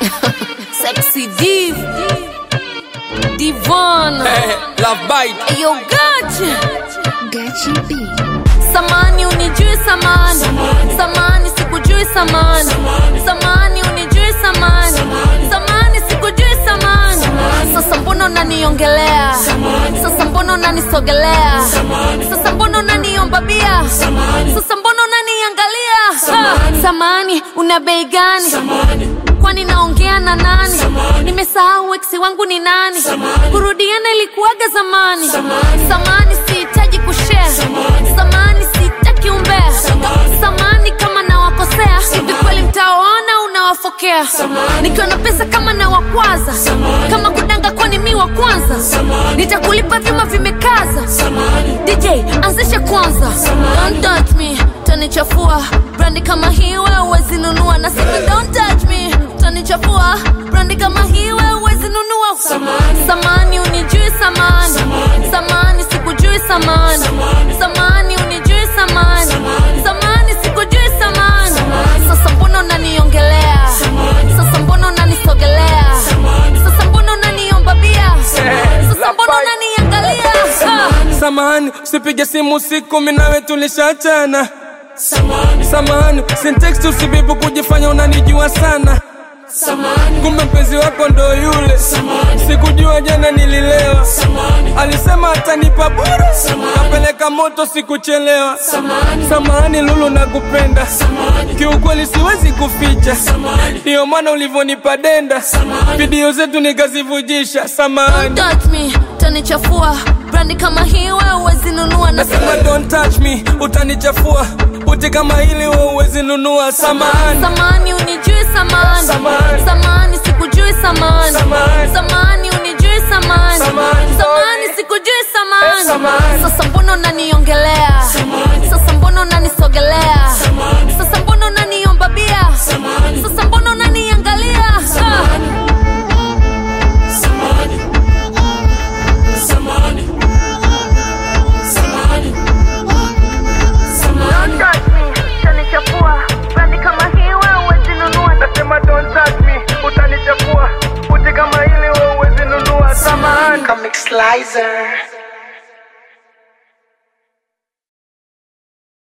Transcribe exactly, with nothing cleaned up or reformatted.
Sexy Div Divon hey, Love Bite Ayo Gachi Gachi B. Samani unijui samani Samani sikujui samani Samani unijui samani Samani sikujui samani Sasa mbono unaniongelea Sasa mbono unanisogelea Sasa mbono unaniomba bia Sasa mbono unaniangalia ha. Samani una bei gani Kwani naongea na nani Nimesahau ex wangu ni nani Kurudiana ilikuwaga zamani Samani sihitaji kushare Samani sitaki umbea Samani kama nawakosea Hivi kweli mtaona unawafokea Nikiwa na pesa kama nawakwaza Kama kudanga kwani mi wa kwanza Nitakulipa vyuma vimekaza D J anzisha kwanza Don't touch me Tanichafua Brandi kama hii wewe huwezi nunua Na sema don't touch me Tanichafua Brandi kama hii wewe huwezi nunua Samani, samani unijui samani Samani sikujui samani Samani unijui samani Samani sikujui samani Sasa mbona unaniongelea Sasa mbona unanisogelea Sasa mbona unaniomba bia Sasa mbona unaniangalia Samahani, usipige simu usiku mimi nawe tulishachana Samahani, samahani, sintext usibibu kujifanya unanijua sana Samahani, kumbe mpenzi wako ndo yule Samahani, sikujua jana nililewa Samahani, alisema atanipa bure Kapeleka moto sikuchelewa Samahani, samahani Lulu nakupenda Samahani, kiukweli siwezi kuficha Samahani, ndio maana ulivonipa denda Samahani, video zetu nikazivujisha Samahani, don't touch me, tanichafua Brandi kama hii wewe huwezi nunua Na sema don't touch me, utanichafua Uti kama hili wewe huwezi nunua Samahani, samahani unijui samani Samahani, samahani sikujui samani Samahani, samahani unijui samani Samahani, samahani sikujui samani hey, samahani. Sasa mbona unaniongelea Sasa mbona unanisogelea Sasa mbona unaniomba bia Sasa mbona unaniangalia Samahani, Samahani, Samahani, Samahani, don't touch me, tanichafua Brandi kama hii wewe huwezi nunua Nasema don't touch me, utanichafua Uti kama hili wewe huwezi nunua Samahani Comic Slicer.